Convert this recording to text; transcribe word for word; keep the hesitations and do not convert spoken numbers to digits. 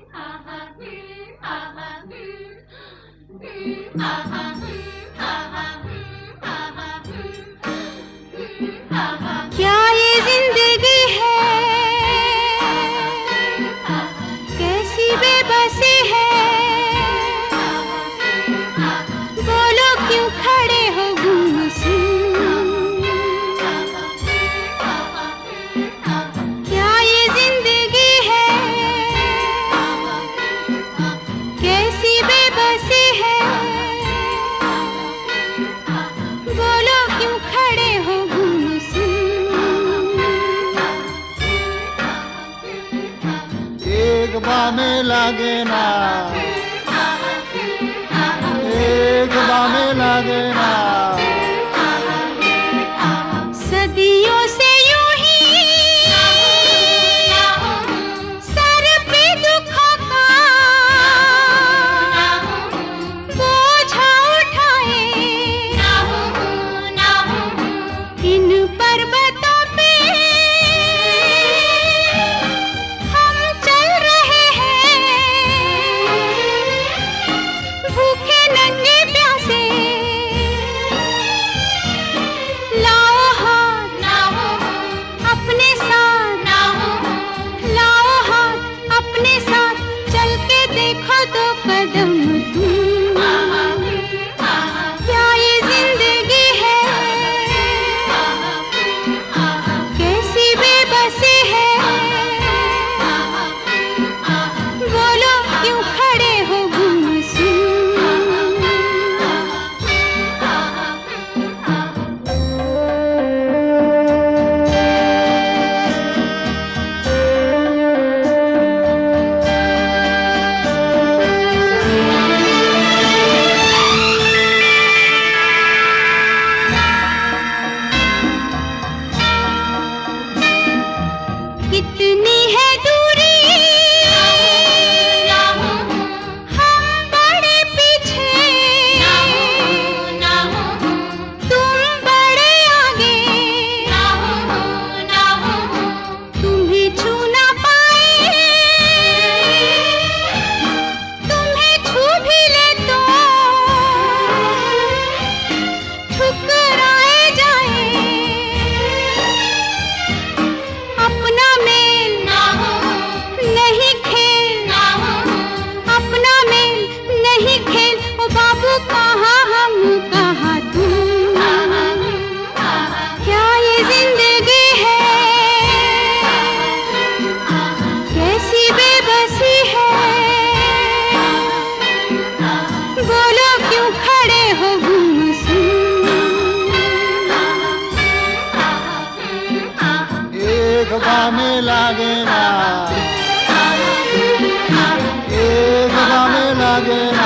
क्या ये जिंदगी है, कैसी बेबसी है, बोलो क्यों खड़े हो गुमसुम। क्या ये जिंदगी है, कैसी बेबसी है, बोलो क्यों खड़े हो एक बामे लागे ना, एक बामे लागे ना, सदियों से यूं ही सर पे दुखों का बोझा उठाए, इन पर्वतों पे हम चल रहे हैं, भूखे नंगे प्यासे। लाओ हाथ अपने साथ, लाओ हाथ अपने साथ, चल के देखो दो कदम तुम। क्या ये जिंदगी है, कैसी बेबसी है, बोलो क्यों खड़े हो गुमसुम। कितनी है दूरी, हम बड़े पीछे, तुम बड़े आगे, तुम्हें छू ना पाए, तुम्हें छू भी ले तो ठुकराए जाए। अपना मेल नहीं खेल, अपना मेल नहीं खेल, ओ बाबू कहाँ हम कहाँ तुम। क्या ये जिंदगी है, कैसी बेबसी है, बोलो क्यों खड़े हो गुमसुम। एक बामे लागे ना, एक बामे लागे ना।